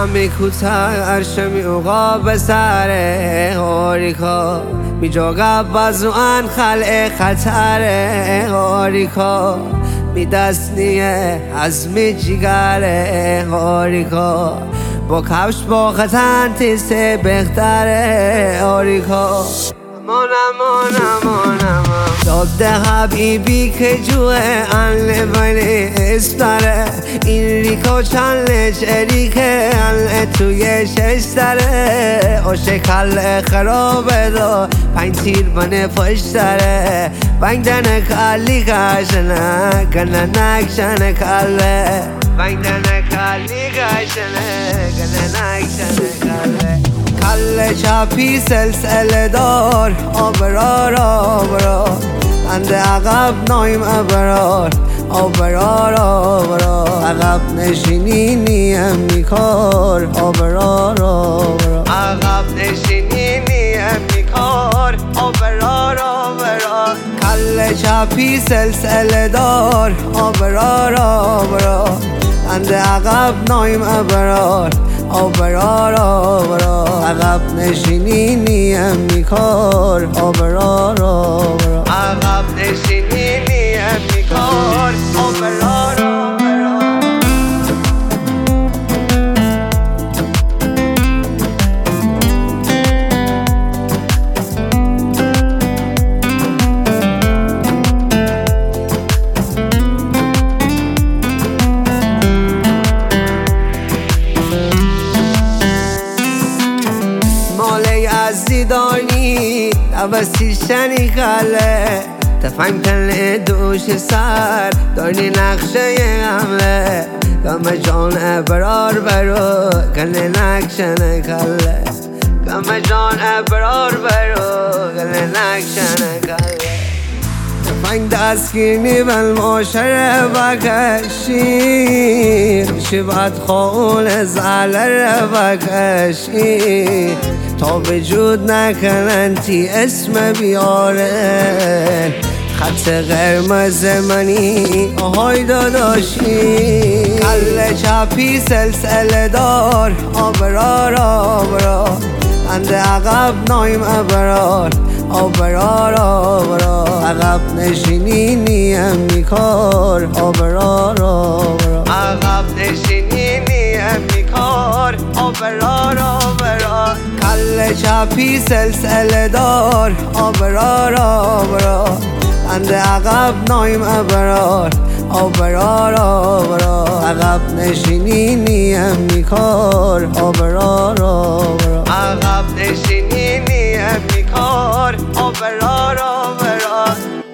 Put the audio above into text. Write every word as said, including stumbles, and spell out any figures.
همی کوتر شمی اوقا به سر هاریکا می جاگب بزوان خلع خطر هاریکا می دست نیه از می جیگر هاریکا با کفش با خطن تیسته بهتره هاریکا امان امان امان امان داده حبیبی که جوه انله ولی اسپره این ریکا چند لچری که انله توی ششتره آشه کل خرابه دا پنج تیر بنه پشتره بنگ دنه کلی کشنه کنه نکشنه کله بنگ دنه کلی کشنه کنه نکشنه کله کله چپی سلسله دار آبرار آبرار انده عقب نایم ابرار آبرار آبرار عقب نشینی نیم میکار آبرار آبرار عقب نشینی نیم میکار آبرار آبرار کله چپی سلسله دار آبرار آبرار انده عقب نایم ابرار آبرار آبرار عقب نشینی نیم میکار آبرار آبرار عقب نشینی نیم میکار آبرار آبرار زیدانی دوستی شنی خاله تفنگ تنه دوش سر دانی نقشه حمله گم جان ابرار برو کنه نکشنه کله گم جان ابرار برو کنه نکشنه کله تفنگ دستگیر نیبن ماشره بکشی شبت خول زعله بکشی تا وجود نکنن تی اسم بیارن خط قرمز منی آهای داداشی کله چپی سلسله دار آبرار آبرار انده عقب نایم ابرار آبرار آبرار عقب نشینی نیم میکار آبرار آبرار عقب نشینی نیم میکار آبرار آبرار کله چپی سلسله دار آبرار آبرار انده عقب نایم ابرار آبرار آبرار عقب نشینی نیم میکار آبرار آبرار عقب نشینی نیم میکار آبرار آبرار